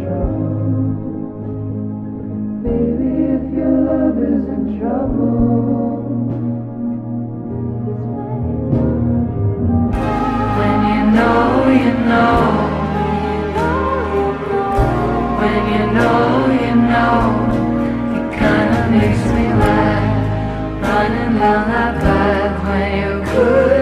Baby, if your love is in trouble, when you know, you know. When you know, you know. It kinda makes me laugh, running down that path when you're good.